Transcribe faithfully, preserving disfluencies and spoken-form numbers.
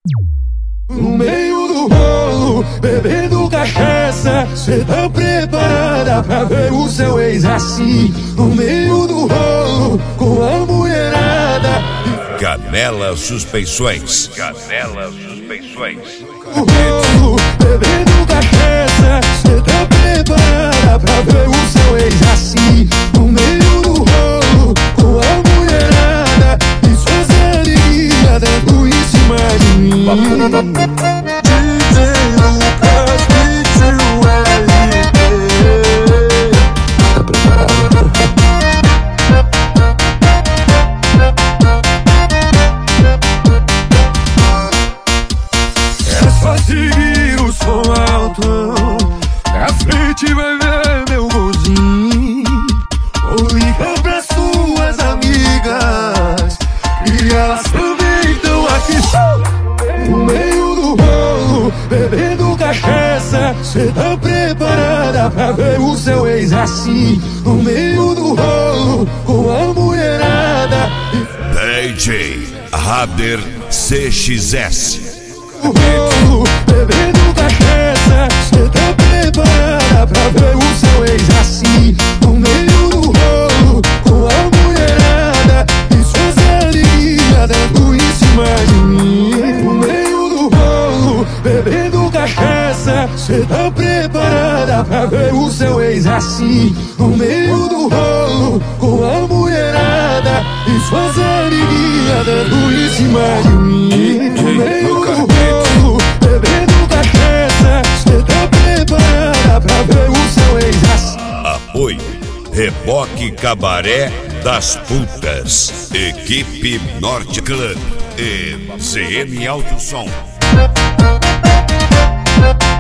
No meio do bolo, bebendo cachaça, cê tá preparada pra ver o seu ex assim? No meio do rolo, com a mulherada. Canela Suspeições. Canela Suspeições. No rolo, bebendo cachaça, cê tá preparada pra ver o seu ex assim? No meio do rolo, com a mulherada e suas amiguinhas dando em cima de mim. Seguir o som alto, pra frente vai ver meu golzinho. Ou liga pra suas amigas, e elas também estão aqui. No meio do bolo, bebendo cachaça, cê tá preparada pra ver o seu ex assim? No meio do rolo, com a mulherada. D J Rader C X S. No rolo, bebendo cachaça, cê tá preparada pra ver o seu ex assim? No meio do rolo, com a mulherada e suas amiguinhas dando em cima de mim. No meio do rolo, bebendo cachaça, cê tá preparada pra ver o seu ex assim? No meio do rolo, com a mulherada e suas amiguinhas dando em cima de mim. No meio do rolo, bebendo cachaça, cê tá preparada pra ver o seu ex assim? Apoio Reboque Cabaré das Putas, Equipe Norte Club e C M Alto Som.